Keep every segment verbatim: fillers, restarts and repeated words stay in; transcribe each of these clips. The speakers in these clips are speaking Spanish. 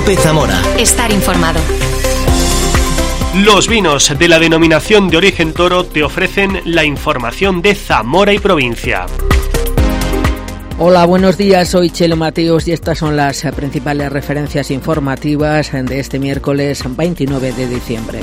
COPE Zamora. Estar informado. Los vinos de la denominación de origen Toro te ofrecen la información de Zamora y provincia. Hola, buenos días, soy Chelo Mateos y estas son las principales referencias informativas de este miércoles veintinueve de diciembre.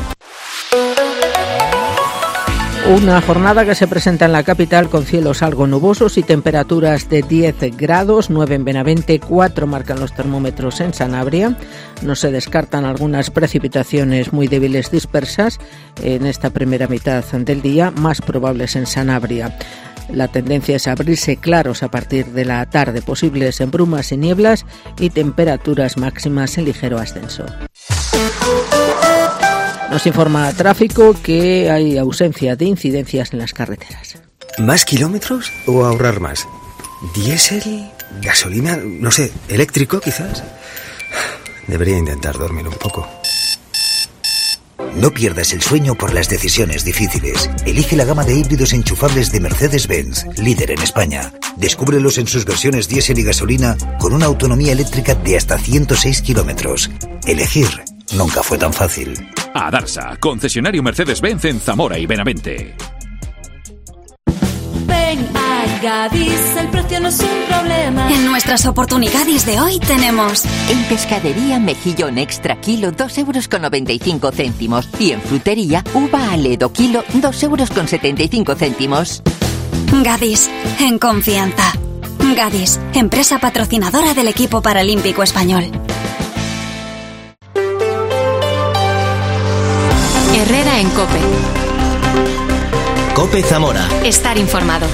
Una jornada que se presenta en la capital con cielos algo nubosos y temperaturas de diez grados, nueve en Benavente, cuatro marcan los termómetros en Sanabria. No se descartan algunas precipitaciones muy débiles dispersas en esta primera mitad del día, más probables en Sanabria. La tendencia es abrirse claros a partir de la tarde, posibles en brumas y nieblas y temperaturas máximas en ligero ascenso. Nos informa Tráfico que hay ausencia de incidencias en las carreteras. ¿Más kilómetros o ahorrar más? ¿Diésel? ¿Gasolina? No sé, ¿eléctrico quizás? Debería intentar dormir un poco. No pierdas el sueño por las decisiones difíciles. Elige la gama de híbridos enchufables de Mercedes-Benz, líder en España. Descúbrelos en sus versiones diésel y gasolina con una autonomía eléctrica de hasta ciento seis kilómetros. Elegir nunca fue tan fácil. Adarsa, concesionario Mercedes-Benz en Zamora y Benavente. Ven a Gadis, el precio no es un problema. En nuestras oportunidades de hoy tenemos: en pescadería, mejillón extra kilo, dos euros con noventa y cinco céntimos. Y en frutería, uva aledo kilo, dos euros con setenta y cinco céntimos. Gadis, en confianza. Gadis, empresa patrocinadora del equipo paralímpico español. Herrera en COPE. COPE Zamora. Estar informado.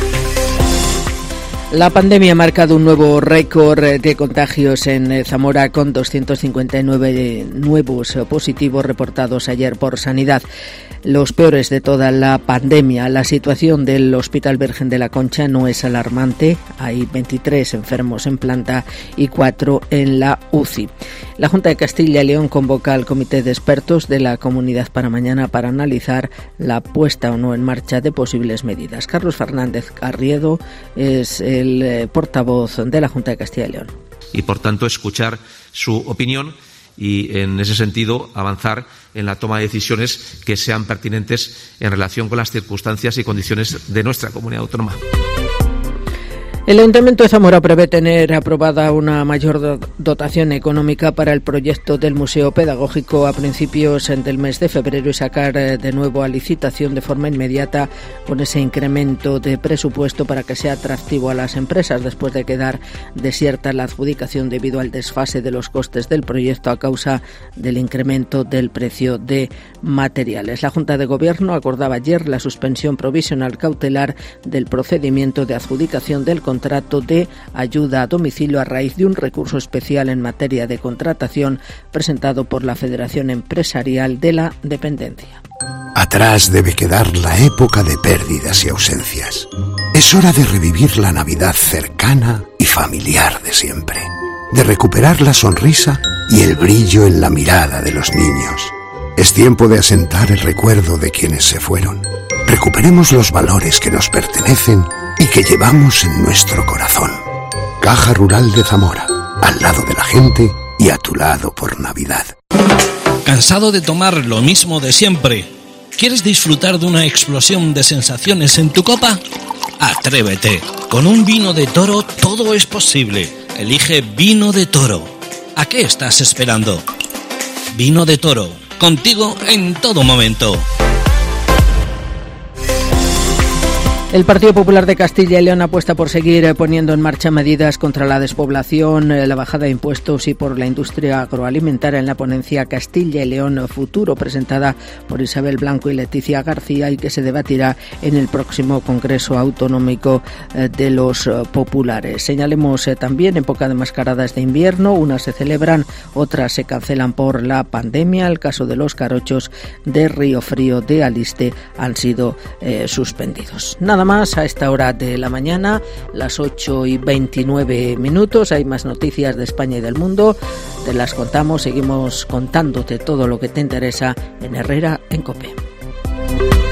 La pandemia ha marcado un nuevo récord de contagios en Zamora con doscientos cincuenta y nueve nuevos positivos reportados ayer por Sanidad. Los peores de toda la pandemia. La situación del Hospital Virgen de la Concha no es alarmante. Hay veintitrés enfermos en planta y cuatro en la U C I. La Junta de Castilla y León convoca al Comité de Expertos de la Comunidad para mañana para analizar la puesta o no en marcha de posibles medidas. Carlos Fernández Carriedo es el eh, portavoz de la Junta de Castilla y León. Y por tanto escuchar su opinión y en ese sentido avanzar en la toma de decisiones que sean pertinentes en relación con las circunstancias y condiciones de nuestra comunidad autónoma. El Ayuntamiento de Zamora prevé tener aprobada una mayor dotación económica para el proyecto del Museo Pedagógico a principios del mes de febrero y sacar de nuevo a licitación de forma inmediata con ese incremento de presupuesto para que sea atractivo a las empresas después de quedar desierta la adjudicación debido al desfase de los costes del proyecto a causa del incremento del precio de materiales. La Junta de Gobierno acordaba ayer la suspensión provisional cautelar del procedimiento de adjudicación del contrato de ayuda a domicilio a raíz de un recurso especial en materia de contratación presentado por la Federación Empresarial de la Dependencia. Atrás debe quedar la época de pérdidas y ausencias. Es hora de revivir la Navidad cercana y familiar de siempre, de recuperar la sonrisa y el brillo en la mirada de los niños. Es tiempo de asentar el recuerdo de quienes se fueron. Recuperemos los valores que nos pertenecen y que llevamos en nuestro corazón. Caja Rural de Zamora, al lado de la gente y a tu lado por Navidad. ¿Cansado de tomar lo mismo de siempre? ¿Quieres disfrutar de una explosión de sensaciones en tu copa? Atrévete. Con un vino de Toro todo es posible. Elige Vino de Toro. ¿A qué estás esperando? Vino de Toro, contigo en todo momento. El Partido Popular de Castilla y León apuesta por seguir poniendo en marcha medidas contra la despoblación, la bajada de impuestos y por la industria agroalimentaria en la ponencia Castilla y León Futuro, presentada por Isabel Blanco y Leticia García y que se debatirá en el próximo Congreso Autonómico de los Populares. Señalemos también época de mascaradas de invierno, unas se celebran, otras se cancelan por la pandemia. El caso de los carochos de Río Frío de Aliste han sido eh, suspendidos. Nada más a esta hora de la mañana, las ocho y veintinueve minutos. Hay más noticias de España y del mundo. Te las contamos, seguimos contándote todo lo que te interesa en Herrera en COPE.